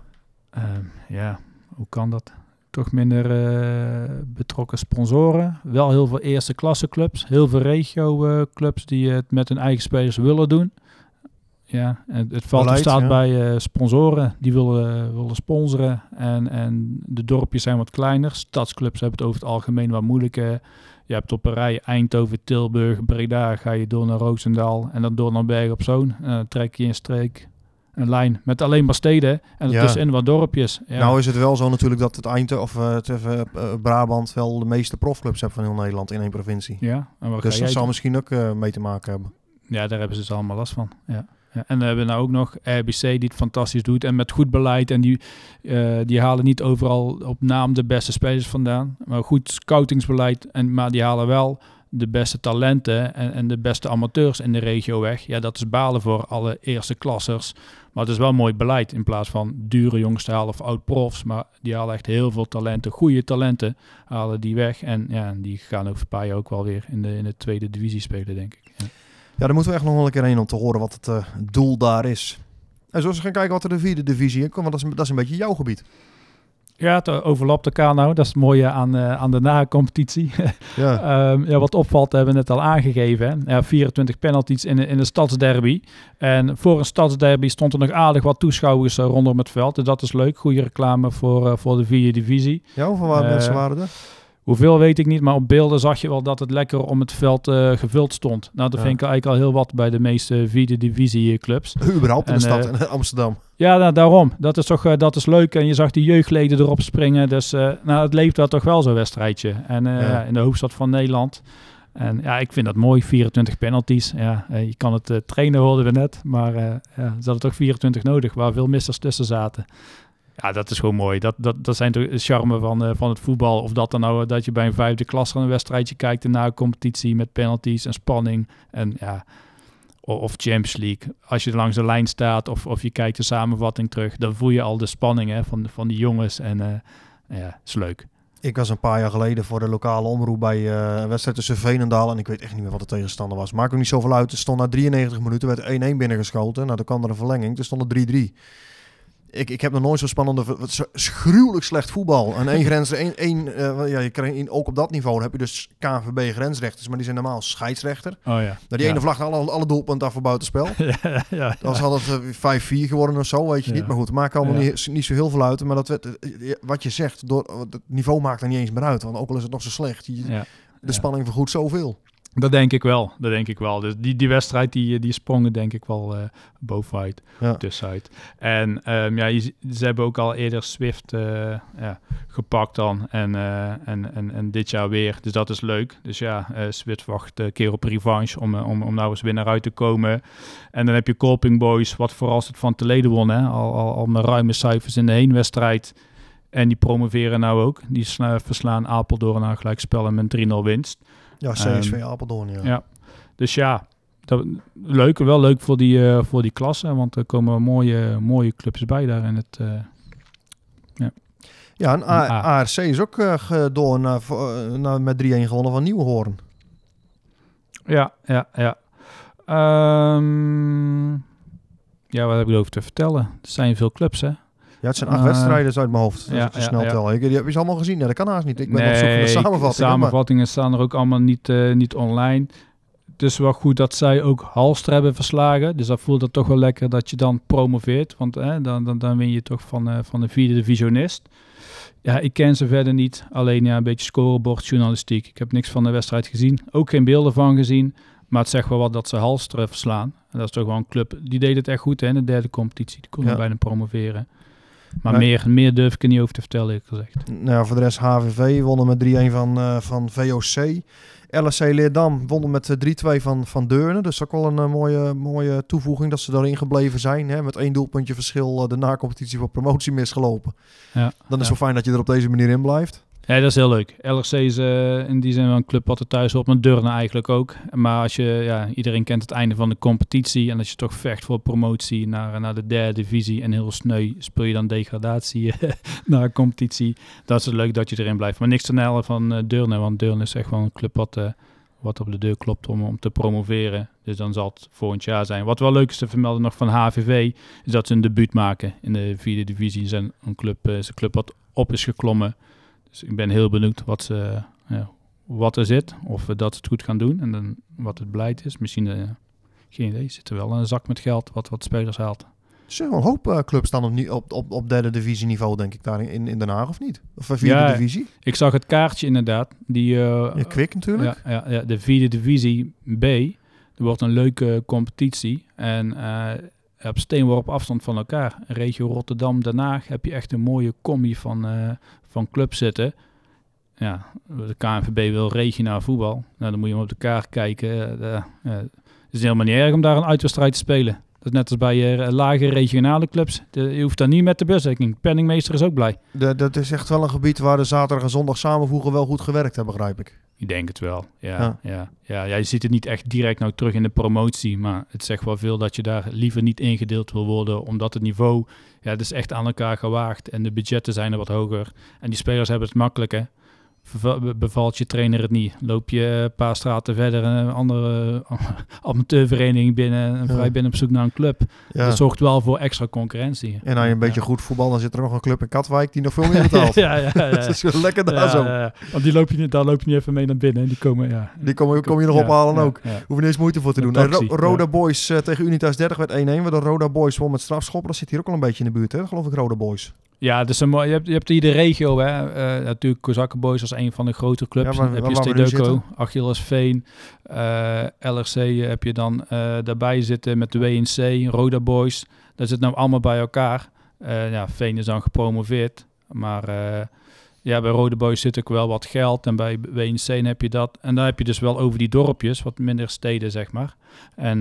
Speaker 3: Hoe kan dat? Toch minder betrokken sponsoren. Wel heel veel eerste klasse clubs. Heel veel regio clubs die het met hun eigen spelers willen doen. Ja, het valt of staat bij sponsoren. Die willen sponsoren. En de dorpjes zijn wat kleiner. Stadsclubs hebben het over het algemeen wat moeilijker. Je hebt op een rij Eindhoven, Tilburg, Breda. Ga je door naar Roosendaal en dan door naar Bergen op Zoom. En dan trek je een lijn met alleen maar steden en ertussenin wat dorpjes. Ja.
Speaker 2: Nou is het wel zo natuurlijk dat het Eindhoven of Brabant wel de meeste profclubs heeft van heel Nederland in één provincie.
Speaker 3: Ja, en
Speaker 2: dus dat zal misschien ook mee te maken hebben.
Speaker 3: Ja, daar hebben ze dus allemaal last van. Ja. Ja, en we hebben nou ook nog RBC die het fantastisch doet en met goed beleid. En die halen niet overal op naam de beste spelers vandaan. Maar goed scoutingsbeleid, maar die halen wel de beste talenten en de beste amateurs in de regio weg. Ja, dat is balen voor alle eerste klassers. Maar het is wel mooi beleid in plaats van dure jongens te halen of oud-profs. Maar die halen echt heel veel talenten, goede talenten, halen die weg. En ja, die gaan over een paar jaar ook wel weer in de tweede divisie spelen, denk ik. Ja.
Speaker 2: Ja, daar moeten we echt nog wel een keer heen om te horen wat het doel daar is. En zo eens gaan kijken wat er de vierde divisie in komt, want dat is een beetje jouw gebied.
Speaker 3: Ja, het overlapt elkaar nou. Dat is het mooie aan de na-competitie. Ja. Wat opvalt, hebben we net al aangegeven. Hè? Ja, 24 penalties in de stadsderby. En voor een stadsderby stond er nog aardig wat toeschouwers rondom het veld. Dus dat is leuk. Goede reclame voor de vierde divisie.
Speaker 2: Ja, hoeveel mensen waren er?
Speaker 3: Hoeveel weet ik niet, maar op beelden zag je wel dat het lekker om het veld gevuld stond. Nou, dat vind ik eigenlijk al heel wat bij de meeste vierde divisie clubs.
Speaker 2: Überhaupt in de stad in Amsterdam.
Speaker 3: Ja, nou, daarom. Dat is leuk. En je zag die jeugdleden erop springen. Dus het leeft wel toch wel zo'n wedstrijdje. En in de hoofdstad van Nederland. En ja, ik vind dat mooi. 24 penalties. Ja, je kan het trainen, hoorden we net. Maar ze hadden toch 24 nodig, waar veel missers tussen zaten. Ja, dat is gewoon mooi. Dat zijn toch de charme van het voetbal. Of dat dan nou dat je bij een vijfde klasse een wedstrijdje kijkt en na een competitie met penalties en spanning. En ja, of Champions League. Als je langs de lijn staat of je kijkt de samenvatting terug, dan voel je al de spanning van die jongens. En is leuk.
Speaker 2: Ik was een paar jaar geleden voor de lokale omroep bij een wedstrijd tussen Veenendaal en ik weet echt niet meer wat de tegenstander was. Maakt ook niet zoveel uit. Er stond na 93 minuten, werd 1-1 binnengeschoten. Nou, dan kwam er een verlenging. Toen stond het 3-3. Ik heb nog nooit zo spannende, gruwelijk slecht voetbal. En één grens, je krijgt ook op dat niveau heb je dus KNVB grensrechters, maar die zijn normaal scheidsrechter.
Speaker 3: Oh ja.
Speaker 2: Nou, die ene vlag alle doelpunten af voor buitenspel. Dat was altijd 5-4 geworden of zo, weet je niet. Maar goed, het maakt allemaal niet zo heel veel uit. Maar wat je zegt, het niveau maakt er niet eens meer uit. Want ook al is het nog zo slecht, de spanning vergoedt zoveel.
Speaker 3: Dat denk ik wel. Dus die wedstrijd die sprongen denk ik wel bovenuit, tussenuit. En ze hebben ook al eerder Swift gepakt dan en dit jaar weer. Dus dat is leuk. Dus Swift wacht een keer op revanche om nou eens weer naar uit te komen. En dan heb je Kolping Boys, wat vooral het van Toledo won. Hè? Al met ruime cijfers in de heenwedstrijd. En die promoveren nou ook. Die verslaan Apeldoorn aan gelijkspel en met 3-0 winst.
Speaker 2: Ja, CSV Apeldoorn, ja. Dus
Speaker 3: leuk voor die klasse, want er komen mooie clubs bij daar in het...
Speaker 2: Ja, en ARC is ook door met 3-1 gewonnen van Nieuwenhoorn.
Speaker 3: Ja. Wat heb ik erover te vertellen? Er zijn veel clubs, hè?
Speaker 2: Ja, het zijn 8 wedstrijden uit mijn hoofd. Dat is snel tellen. Die heb je allemaal gezien. Ja, dat kan haast niet. Ik ben op zoek naar de samenvattingen.
Speaker 3: De samenvattingen staan er ook allemaal niet online. Het is wel goed dat zij ook Halster hebben verslagen. Dus dat voelt het toch wel lekker dat je dan promoveert. Want dan win je toch van de vierde divisionist. Ja, ik ken ze verder niet. Alleen een beetje scorebordjournalistiek. Ik heb niks van de wedstrijd gezien. Ook geen beelden van gezien. Maar het zegt wel wat dat ze Halster verslaan. En dat is toch wel een club. Die deed het echt goed in de derde competitie. Die konden bijna promoveren. Maar meer durf ik er niet over te vertellen, eerlijk gezegd.
Speaker 2: Nou, voor de rest HVV wonnen met 3-1 van VOC. LSC Leerdam wonnen met 3-2 van Deurne. Dus ook wel een mooie toevoeging dat ze daarin gebleven zijn. Hè? Met 1 doelpuntje verschil de na-competitie voor promotie misgelopen.
Speaker 3: Ja,
Speaker 2: Dan is het wel fijn dat je er op deze manier in blijft.
Speaker 3: Ja, dat is heel leuk. LRC is in die zin wel een club wat er thuis hoort, met Deurne eigenlijk ook. Maar als je, iedereen kent het einde van de competitie en als je toch vecht voor promotie naar de 3e divisie en heel sneu speel je dan degradatie naar een competitie. Dat is het leuk dat je erin blijft. Maar niks te nellen van Deurne, want Deurne is echt wel een club wat op de deur klopt om te promoveren. Dus dan zal het volgend jaar zijn. Wat wel leuk is te vermelden nog van HVV, is dat ze een debuut maken in de 4e divisie. Ze zijn een club wat op is geklommen. Dus ik ben heel benieuwd wat er zit, of dat ze het goed gaan doen en dan wat het beleid is. Misschien, geen idee, zit er wel een zak met geld wat spelers haalt.
Speaker 2: Er zijn wel een hoop clubs staan op 3e divisie niveau, denk ik, daar in Den Haag, of niet? Of 4e divisie?
Speaker 3: Ik zag het kaartje inderdaad.
Speaker 2: Kwik natuurlijk.
Speaker 3: Ja, de 4e divisie B. Er wordt een leuke competitie en op steenworp afstand van elkaar. Regio Rotterdam, Den Haag heb je echt een mooie combi van clubs zitten. Ja, de KNVB wil regionaal voetbal. Nou, dan moet je maar op de kaart kijken. Het is helemaal niet erg om daar een uitwedstrijd te spelen. Dat is net als bij lage regionale clubs. Je hoeft daar niet met de busdekking. Penningmeester is ook blij. Dat
Speaker 2: is echt wel een gebied waar de zaterdag en zondag samenvoegen wel goed gewerkt hebben, begrijp ik.
Speaker 3: Ik denk het wel, ja. Je ziet het niet echt direct nou terug in de promotie, maar het zegt wel veel dat je daar liever niet ingedeeld wil worden, omdat het niveau, het is echt aan elkaar gewaagd en de budgetten zijn er wat hoger. En die spelers hebben het makkelijker. Bevalt je trainer het niet, loop je een paar straten verder een andere amateurvereniging binnen en vrij binnen op zoek naar een club. Ja. Dat zorgt wel voor extra concurrentie.
Speaker 2: En als je een beetje goed voetbal, dan zit er nog een club in Katwijk die nog veel meer betaalt.
Speaker 3: ja.
Speaker 2: Dat is wel lekker daar zo.
Speaker 3: Want daar loop je niet even mee naar binnen. En die
Speaker 2: kom je nog ophalen ook.
Speaker 3: Ja.
Speaker 2: Hoef je niet eens moeite voor te doen.
Speaker 3: Taxi,
Speaker 2: Roda Boys tegen Unitas 30 werd 1-1. Waardoor Roda Boys won met strafschoppen. Dat zit hier ook al een beetje in de buurt, hè? Geloof ik, Roda Boys.
Speaker 3: Ja, dus je hebt hier de regio, hè. Natuurlijk Kozakkenboys als een van de grote clubs.
Speaker 2: Ja,
Speaker 3: dan heb je Stedeco, Achillesveen, LRC heb je dan daarbij zitten met de WNC, Roda Boys. Dat zit nou allemaal bij elkaar. Veen is dan gepromoveerd, maar bij Roda Boys zit ook wel wat geld en bij WNC heb je dat. En dan heb je dus wel over die dorpjes, wat minder steden, zeg maar. En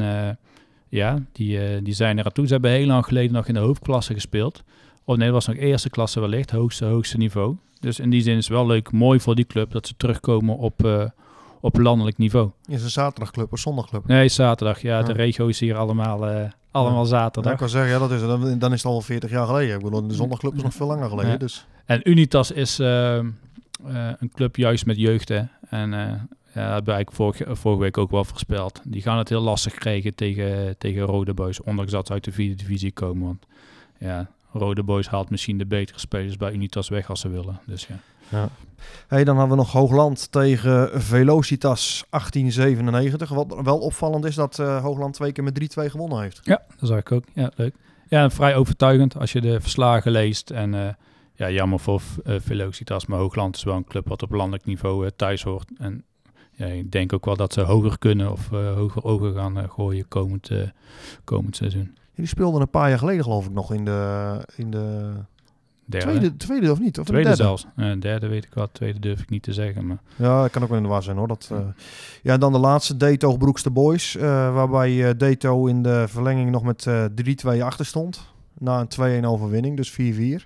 Speaker 3: die zijn er aan toe. Ze hebben heel lang geleden nog in de hoofdklasse gespeeld. Oh nee, dat was nog eerste klasse wellicht, hoogste niveau. Dus in die zin is het wel leuk, mooi voor die club dat ze terugkomen op landelijk niveau.
Speaker 2: Is het een zaterdagclub of zondagclub?
Speaker 3: Nee, zaterdag. Ja, de regio is hier allemaal zaterdag.
Speaker 2: Ja, ik kan zeggen, dan is het al 40 jaar geleden. Ik bedoel, de zondagclub is nog veel langer geleden. Ja. Dus.
Speaker 3: En Unitas is een club juist met jeugd. Hè. En dat heb ik vorige week ook wel voorspeld. Die gaan het heel lastig krijgen tegen Roda Boys, ondanks dat ze uit de 4e divisie komen. Want Roda Boys haalt misschien de betere spelers bij Unitas weg als ze willen. Dus ja.
Speaker 2: Hey, dan hebben we nog Hoogland tegen Velocitas 1897. Wat wel opvallend is dat Hoogland 2 keer met 3-2 gewonnen heeft.
Speaker 3: Ja, dat zag ik ook. Ja, leuk. Ja, vrij overtuigend als je de verslagen leest. En jammer voor Velocitas, maar Hoogland is wel een club wat op landelijk niveau thuis hoort. En ik denk ook wel dat ze hoger kunnen of hoger ogen gaan gooien komend seizoen.
Speaker 2: Die speelden een paar jaar geleden geloof ik nog in de tweede of niet? Of
Speaker 3: tweede
Speaker 2: derde?
Speaker 3: Zelfs. Derde weet ik wel, tweede durf ik niet te zeggen. Maar.
Speaker 2: Ja, dat kan ook wel in de war zijn hoor. Dan de laatste, Deto Broekster Boys. Waarbij Deto in de verlenging nog met 3-2 achter stond. Na een 2-1 overwinning, dus 4-4.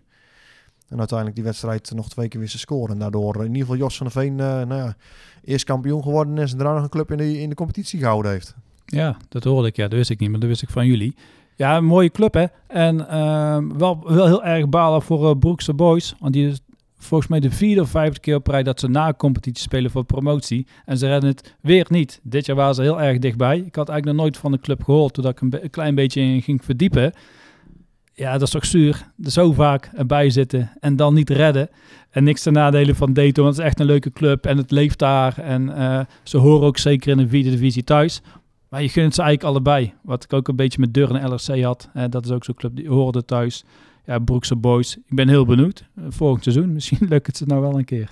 Speaker 2: En uiteindelijk die wedstrijd nog 2 keer wist te scoren. En daardoor in ieder geval Jos van der Veen eerst kampioen geworden is en daarna nog een club in de competitie gehouden heeft.
Speaker 3: Ja, dat hoorde ik. Ja, dat wist ik niet, maar dat wist ik van jullie. Ja, een mooie club hè. En wel heel erg balen voor Broekster Boys. Want die is volgens mij de 4e of 5e keer op rij dat ze na een competitie spelen voor promotie. En ze redden het weer niet. Dit jaar waren ze heel erg dichtbij. Ik had eigenlijk nog nooit van de club gehoord, toen ik een klein beetje in ging verdiepen. Ja, dat is toch zuur. Er zo vaak erbij zitten en dan niet redden. En niks ten nadele van Deto, want het is echt een leuke club en het leeft daar. En ze horen ook zeker in de 4e divisie thuis. Maar je gunt ze eigenlijk allebei. Wat ik ook een beetje met Deurne en LRC had. Dat is ook zo'n club, die horen thuis. Ja, Broekster Boys. Ik ben heel benieuwd. Volgend seizoen, misschien lukt het ze nou wel een keer.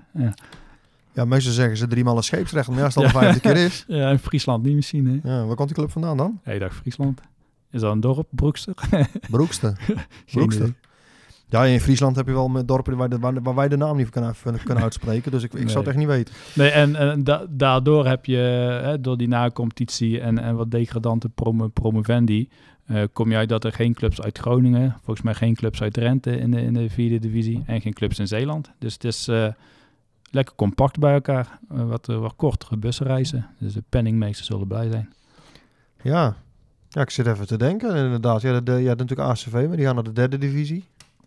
Speaker 2: Ja, meestal zeggen ze 3 maal een scheepsrecht. Maar als het al de 5e keer is.
Speaker 3: Ja, in Friesland niet misschien. Hè?
Speaker 2: Ja, waar komt die club vandaan dan?
Speaker 3: Ik dacht Friesland. Is dat een dorp? Broekster?
Speaker 2: Broekster. Ja, in Friesland heb je wel met dorpen waar wij de naam niet kunnen uitspreken. Dus ik zou het echt niet weten.
Speaker 3: Nee, en daardoor heb je, door die na-competitie en wat degradante promovendi, kom je uit dat er geen clubs uit Groningen, volgens mij geen clubs uit Drenthe in de 4e divisie en geen clubs in Zeeland. Dus het is lekker compact bij elkaar. Wat kortere busreizen. Dus de penningmeesters zullen blij zijn.
Speaker 2: Ja, ik zit even te denken. Inderdaad, je had natuurlijk ACV, maar die gaan naar de 3e divisie.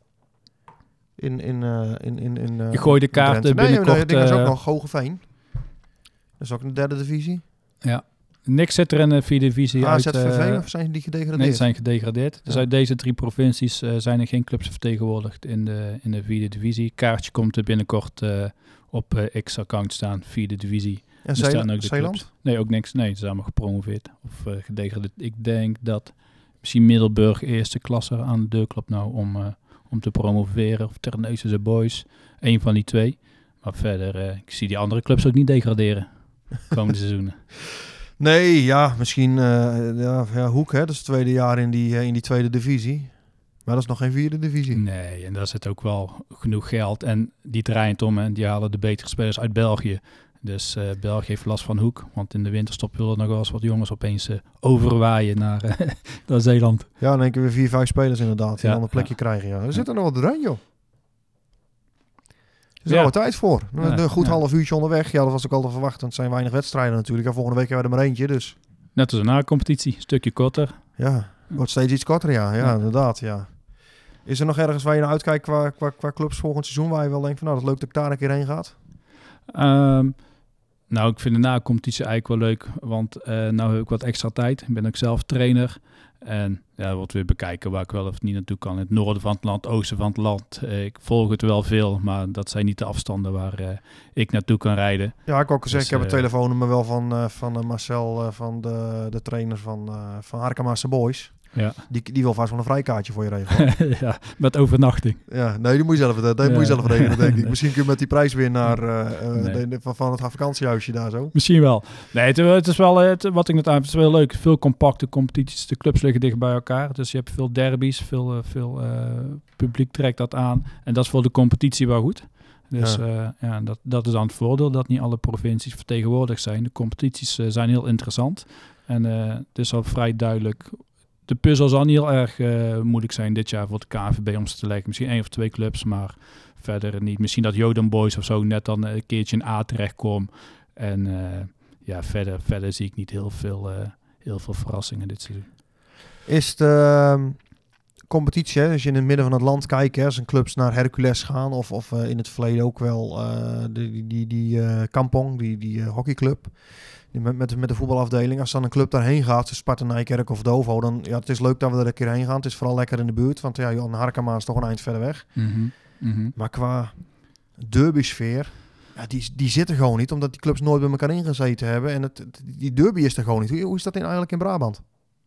Speaker 3: Je gooit de kaarten binnenkort.
Speaker 2: Dat is ook nog Gogeveen. Dat is ook een 3e divisie.
Speaker 3: Ja. Niks zit er in de 4e divisie uit.
Speaker 2: AZVV of zijn die gedegradeerd?
Speaker 3: Nee, zijn gedegradeerd. Dus uit deze 3 provincies zijn er geen clubs vertegenwoordigd in de 4e divisie. Kaartje komt er binnenkort op X-account staan, 4e divisie.
Speaker 2: En
Speaker 3: Zeeland?
Speaker 2: Zeeland?
Speaker 3: Nee, ook niks. Nee, ze zijn allemaal gepromoveerd of gedegradeerd. Ik denk dat misschien Middelburg eerste klasse aan de deur klopt nou om te promoveren. Of Terneuzense Boys. Eén van die 2. Maar verder, ik zie die andere clubs ook niet degraderen komende seizoenen.
Speaker 2: Nee, ja, misschien Hoek, hè, dat is het tweede jaar in die 2e divisie. Maar dat is nog geen 4e divisie.
Speaker 3: Nee, en daar zit ook wel genoeg geld. En die draait om en die halen de betere spelers uit België. Dus België heeft last van Hoek. Want in de winterstop willen nog wel eens wat jongens opeens overwaaien naar Zeeland.
Speaker 2: Ja, dan denken we 4-5 spelers inderdaad. Die dan een plekje krijgen. Ja. Er zit er nog wat doorheen, joh. Er is er wel tijd voor. Een goed half uurtje onderweg. Ja, dat was ook al te verwachten. Want het zijn weinig wedstrijden natuurlijk. En volgende week hebben we er maar eentje. Dus.
Speaker 3: Net als een na-competitie. Een stukje korter.
Speaker 2: Ja, wordt steeds iets korter, ja. Inderdaad, ja. Is er nog ergens waar je naar uitkijkt qua clubs volgend seizoen? Waar je wel denkt van, nou, dat is leuk dat ik daar een keer heen gaat?
Speaker 3: Nou, ik vind de na-competitie eigenlijk wel leuk. Want nou heb ik wat extra tijd. Ik ben ook zelf trainer. En ja, wat weer bekijken waar ik wel of niet naartoe kan. Het noorden van het land, oosten van het land. Ik volg het wel veel, maar dat zijn niet de afstanden waar ik naartoe kan rijden.
Speaker 2: Ja, ik ook gezegd, ik heb het telefoonnummer wel van Marcel, van de trainer van Harkemaarse Boys.
Speaker 3: Ja.
Speaker 2: Die wil vast wel een vrijkaartje voor je regelen.
Speaker 3: Ja, met overnachting.
Speaker 2: Ja, nee, die moet je zelf regelen, denk ik. Misschien kun je met die prijs weer naar van het vakantiehuisje daar zo.
Speaker 3: Misschien wel. Nee, het is wel, wat ik net aan heb, het is wel leuk. Veel compacte competities. De clubs liggen dicht bij elkaar. Dus je hebt veel derbies, veel publiek trekt dat aan. En dat is voor de competitie wel goed. Dus dat is dan het voordeel dat niet alle provincies vertegenwoordigd zijn. De competities zijn heel interessant. En het is al vrij duidelijk. De puzzel zal niet heel erg moeilijk zijn dit jaar voor de KNVB om ze te leggen. Misschien 1 of 2 clubs, maar verder niet. Misschien dat Joden Boys of zo net dan een keertje in A terechtkomt. En verder zie ik niet heel veel verrassingen dit seizoen.
Speaker 2: Is de competitie, hè, als je in het midden van het land kijkt, hè, als een clubs naar Hercules gaan of in het verleden ook wel die Kampong, die hockeyclub. Met de voetbalafdeling. Als dan een club daarheen gaat, Sparta, Nijkerk of Dovo, dan ja, het is leuk dat we er een keer heen gaan. Het is vooral lekker in de buurt, want ja, Johan Harkema is toch een eind verder weg.
Speaker 3: Mm-hmm. Mm-hmm.
Speaker 2: Maar qua derby-sfeer, ja, die zit er gewoon niet, omdat die clubs nooit bij elkaar ingezeten hebben. En die derby is er gewoon niet. Hoe is dat eigenlijk in Brabant?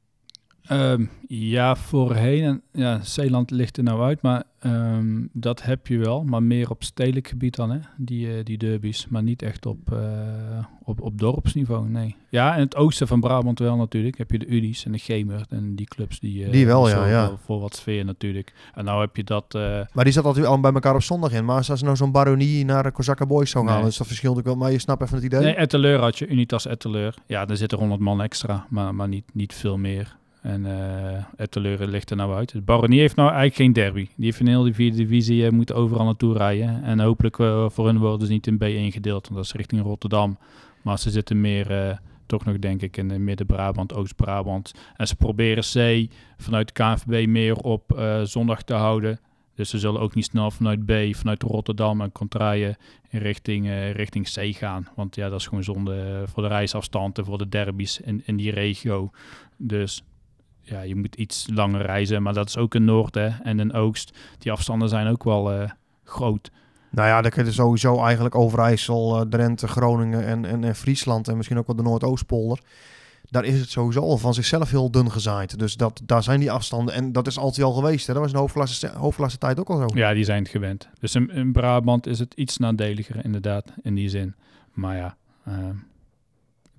Speaker 3: Ja, voorheen. En, ja, Zeeland ligt er nou uit, maar dat heb je wel. Maar meer op stedelijk gebied dan, hè? Die derbies. Maar niet echt op dorpsniveau, nee. Ja, in het oosten van Brabant wel natuurlijk. Heb je de Udi's en de Gemert en die clubs. Die wel, ja. Voor wat sfeer natuurlijk. En nou heb je dat...
Speaker 2: Maar die zat altijd al bij elkaar op zondag in. Maar als nou zo'n Baronie naar de Kozakken Boys zou gaan, dus dat verschilt ook wel. Maar je snapt even het idee.
Speaker 3: Nee, Etteleur had je. Unitas Etteleur. Ja, daar zitten 100 man extra, maar niet veel meer. En Etteleur ligt er nou uit. De Baronie heeft nou eigenlijk geen derby. Die heeft in heel de 4e divisie moeten overal naartoe rijden. En hopelijk voor hun worden ze niet in B1 gedeeld, want dat is richting Rotterdam. Maar ze zitten meer toch nog denk ik in Midden-Brabant, Oost-Brabant. En ze proberen C vanuit de KNVB meer op zondag te houden. Dus ze zullen ook niet snel vanuit B, vanuit Rotterdam en Contraille in richting C gaan. Want ja, dat is gewoon zonde voor de reisafstanden, voor de derbies in die regio. Dus... ja, je moet iets langer reizen, maar dat is ook in Noord en in Oost. Die afstanden zijn ook wel groot.
Speaker 2: Nou ja, dan kun je sowieso eigenlijk Overijssel, Drenthe, Groningen en Friesland en misschien ook wel de Noordoostpolder. Daar is het sowieso al van zichzelf heel dun gezaaid. Dus daar zijn die afstanden en dat is altijd al geweest. Hè? Dat was in de hoofdklasse tijd ook al zo.
Speaker 3: Ja, die zijn het gewend. Dus in Brabant is het iets nadeliger inderdaad, in die zin. Maar ja...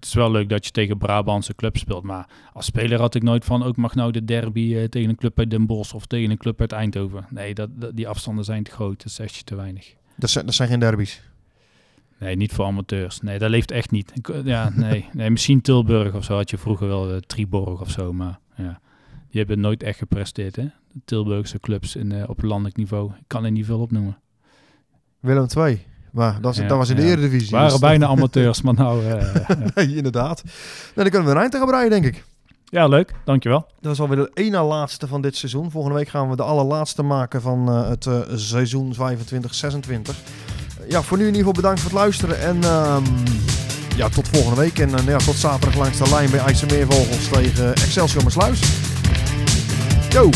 Speaker 3: het is wel leuk dat je tegen Brabantse clubs speelt. Maar als speler had ik nooit van... ook mag nou de derby tegen een club uit Den Bosch... of tegen een club uit Eindhoven. Nee, die afstanden zijn te groot. Dat is echt te weinig.
Speaker 2: Dat zijn geen derbies?
Speaker 3: Nee, niet voor amateurs. Nee, dat leeft echt niet. Nee, misschien Tilburg of zo had je vroeger wel Triborg of zo. Maar ja, die hebben nooit echt gepresteerd. Hè? De Tilburgse clubs op landelijk niveau. Ik kan er niet veel opnoemen.
Speaker 2: Willem II. Maar dat was in de Eredivisie.
Speaker 3: Waren dus bijna amateurs, maar nou...
Speaker 2: Nee, inderdaad. Nou, dan kunnen we een eind tegen breien, denk ik.
Speaker 3: Ja, leuk. Dankjewel.
Speaker 2: Dat is alweer de ene laatste van dit seizoen. Volgende week gaan we de allerlaatste maken van het seizoen 25-26. Ja, voor nu in ieder geval bedankt voor het luisteren. En tot volgende week. En tot zaterdag langs de lijn bij IJsselmeervogels tegen Excelsior Maassluis. Yo!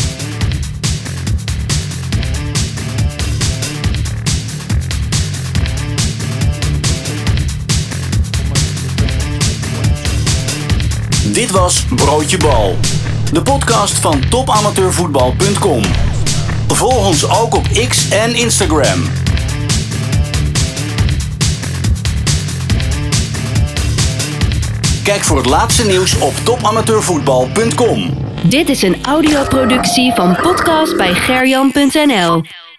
Speaker 1: Dit was Broodje Bal, de podcast van topamateurvoetbal.com. Volg ons ook op X en Instagram. Kijk voor het laatste nieuws op topamateurvoetbal.com.
Speaker 6: Dit is een audioproductie van podcast bij Gerjan.nl.